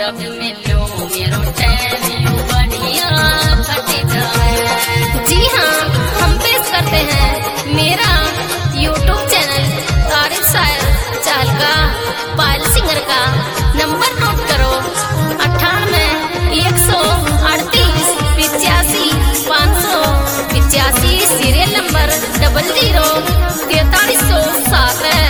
जब मिलो मेरो टाइम यूं बढ़िया कट जाए। जी हाँ, हम पेश करते हैं मेरा यूट्यूब चैनल तारिफ शायर चाल का पायल सिंगर का। नंबर नोट करो 98 138 85 585। सीरियल नंबर 00 4307 है।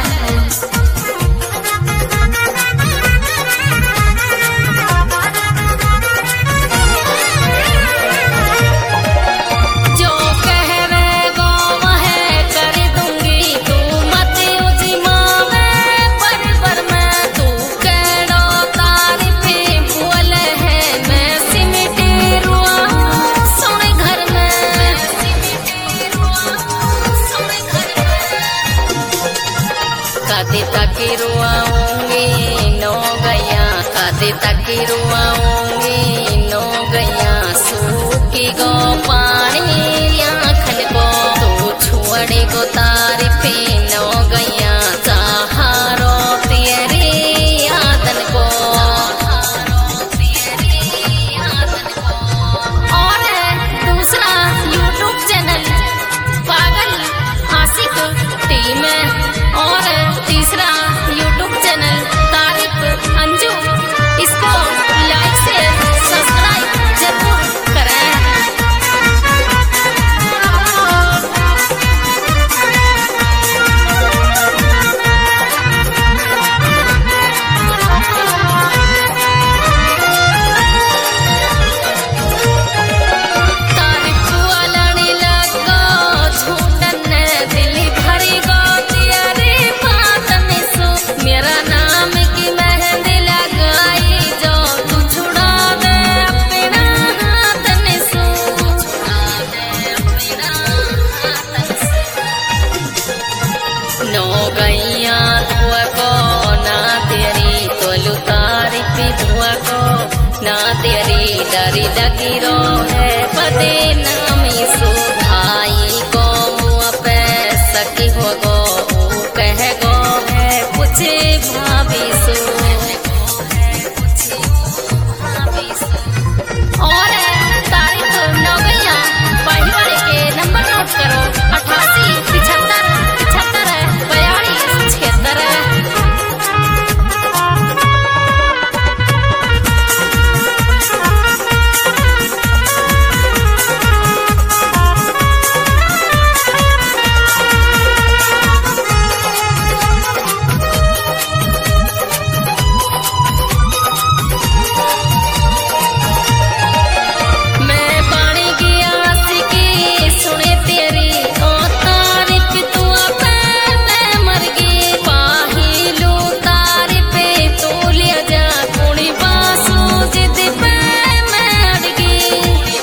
कादे तक रुआऊंगी नो गैया, कादे तक रुआऊंगी नो गैया। सूखी गो पानी आँखन को तू छुअड़े गो तारीफे नो गैया। सहारो तेरे यादन को, और दूसरा यूट्यूब चैनल पागल आशिक टीम है, और तीसरा यूट्यूब चैनल तारिफ अंजू। इसको लाइक से सब्सक्राइब जरूर करें। तारिफ वालनी लगो झूठन दिल भरी गो तेरे बातन सो। मेरा नाम की मेहंदी लगाई जो तू छुड़ा दे अपना हाथन सो। नो गैया धुआ को ना तेरी तोलू तारीफ धुआ को ना तेरी डरी लगी रो है पदे नामी सो। भाई को मुँह पे सकी हो गो कह गो है पूछे भाभी सो। और तारीफ नो गैया पाहिवाड़े के नंबर नोट करो 88 75 75 42 76। मैं पानी की आशिकी सुने तेरी ओ तारीफ तू पे मैं मर गई। पाहिलू तारीफ तू ले जा कुड़ी बासू जिद पे मैं अड़ गई।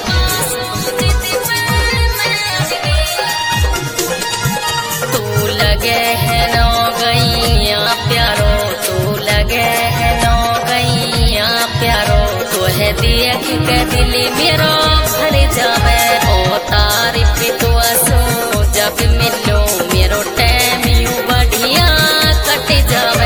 तू लगे है नो गैया प्यारो, तू लगे है नो गैया प्यारो। तो है देख के दिल मेरो भर जावे ओ तारीफ तू असो। जब मिलो मेरो टाइम यूं बढ़िया कट जावे।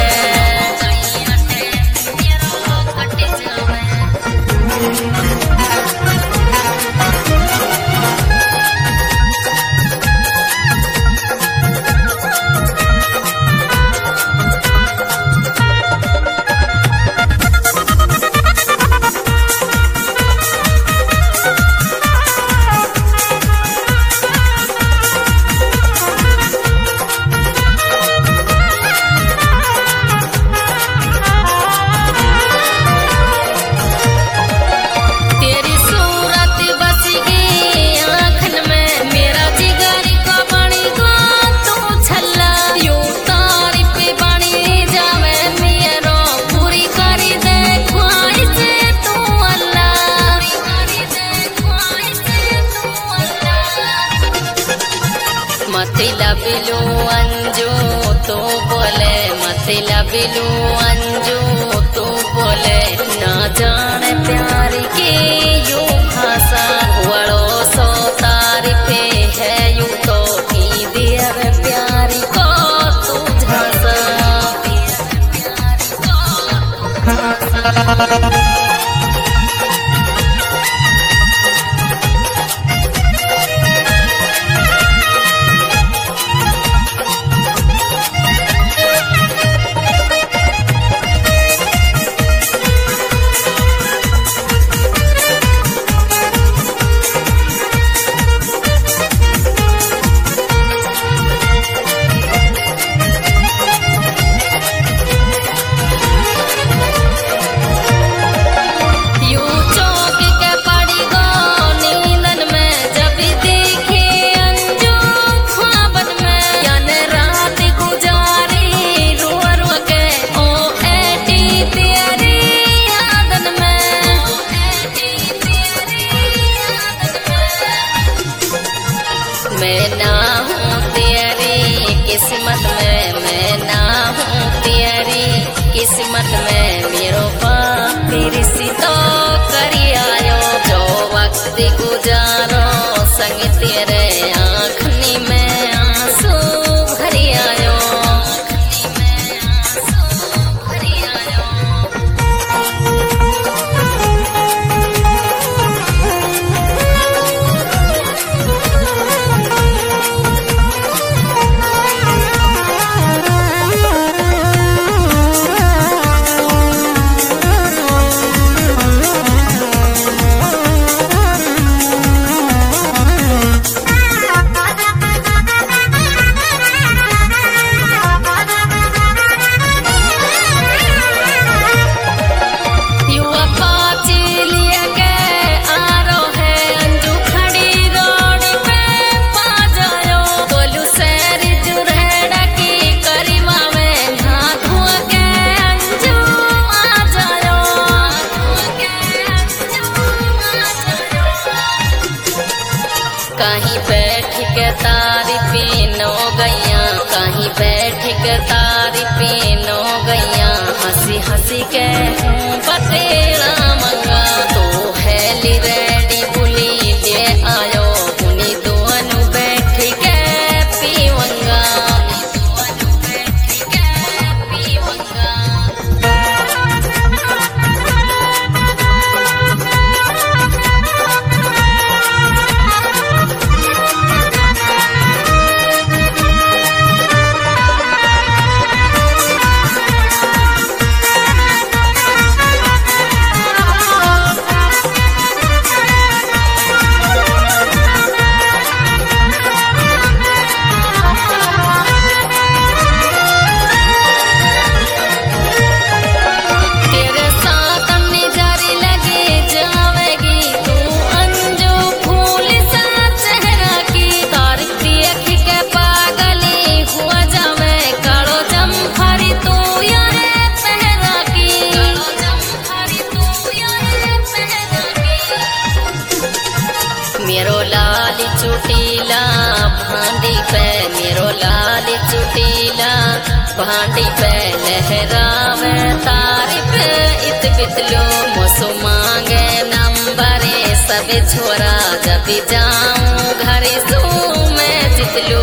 तेरी सूरत बस गई आँखन में, मेरा जिगर का बनी गो तू छल्ला। यूं तारीफ बनी जावे मेरो पूरी करी दे ख्वाहिश तू अल्लाह। मतलब लू अंजू तो बोले, मतलब लू अंजू तो बोले। ना जाने प्यार के यूं भाषा वड़ो सो तारीफे है यूं तो की देर प्यारी को तू झांसा। मैं ना हूँ तेरी किस्मत में, मैं ना हूँ तेरी किस्मत में, मेरो पापी रिश्तो करी आयो, जो वक्त गुजारो संग तेरे आँखनी में आंसू भरी आयो, कहीं बैठ के तारी पीनो गैया, कहीं बैठ के तारी पीनो गैया, हंसी हंसी के बतेरा मंगा, तो हेली रेडी बुली ले आयो, उन्हीं दोनों बैठ के पीवंगा, मेरो लाल चुटीला भांडी पे, मेरो लाल चुटीला भांडी पे, लहरावे तारी पे इत बितलो, मोसो मांगे नंबरे सब छोरा, जब जाऊं घरे सो मैं जितलो,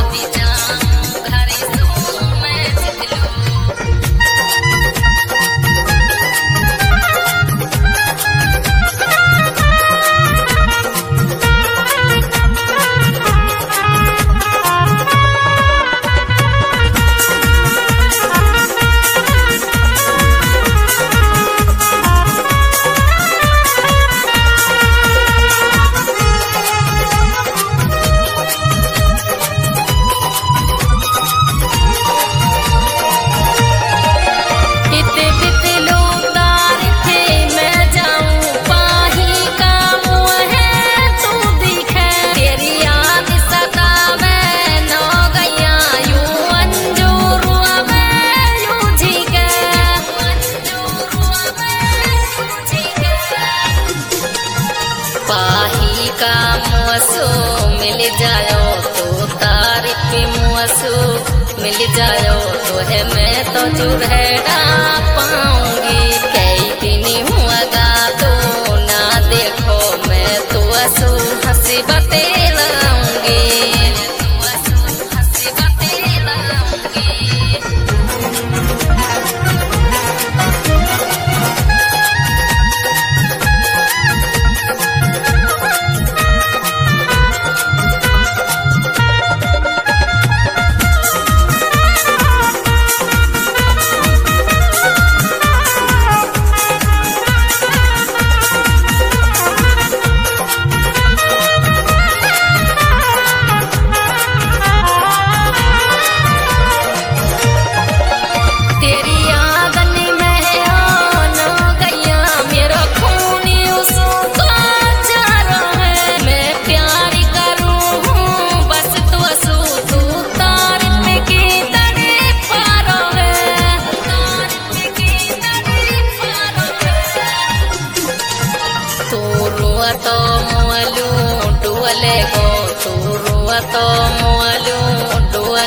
पाही का मुआसो मिल जायो, तो तारीफ मुआसो मिल जायो, तो है मैं तो चुरहेड़ा पाऊंगी, कई दिन हुआ गा तो ना देखो, मैं तो असो हंसी बतेराऊंगी,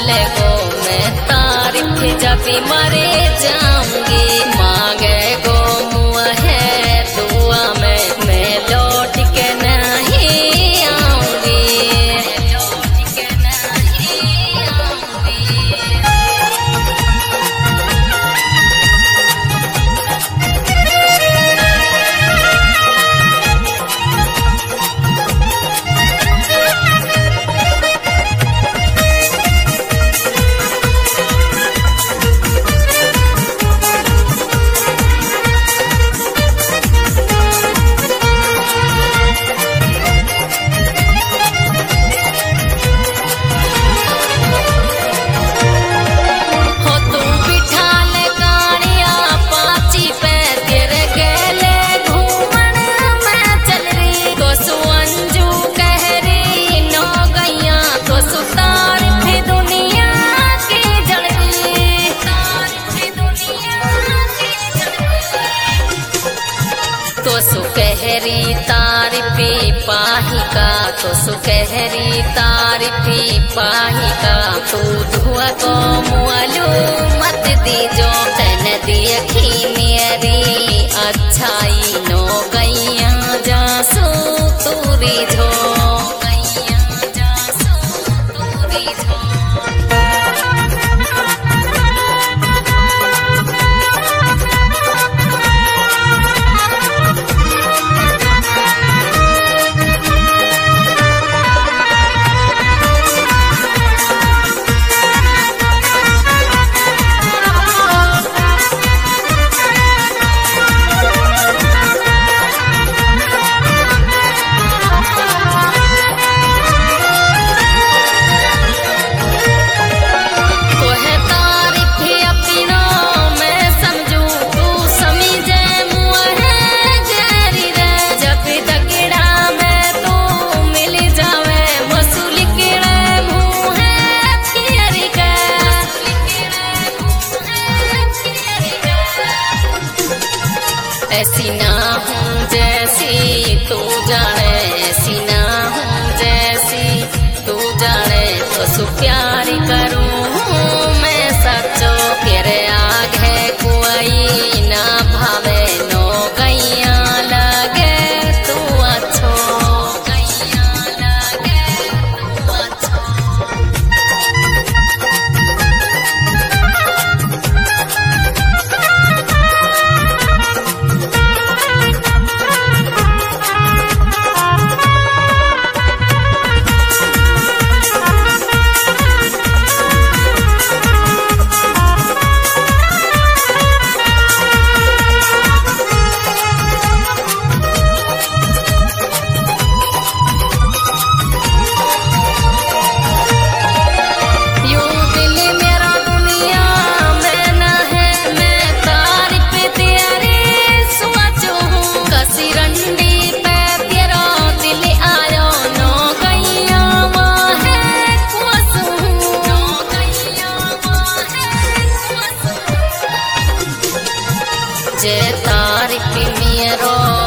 वाले को मैं तारीफ जब मरे जाऊंगी। मांगे गो मुआ है दुआ में मैं लौट के नहीं आऊंगी। तो सुकहरी तारीफी पाहिका, तो सुकहरी तारीफी पाहिका। तू धुआ को मुआलू मत दीजो तन देखी मेरी अच्छाई। नो गैया जासू तूरी झो, गैया जासू तूरी झो। ऐसी ना हूँ जैसी तू जाने, ऐसी ना हूँ जैसी तू जाने। तो सु प्यार करूँ मैं सचो तेरे आगे कोई ना भावे। नो गैया लगे तू अच्छो, गैया लगे तू अच्छो। जे तारीफ मेरो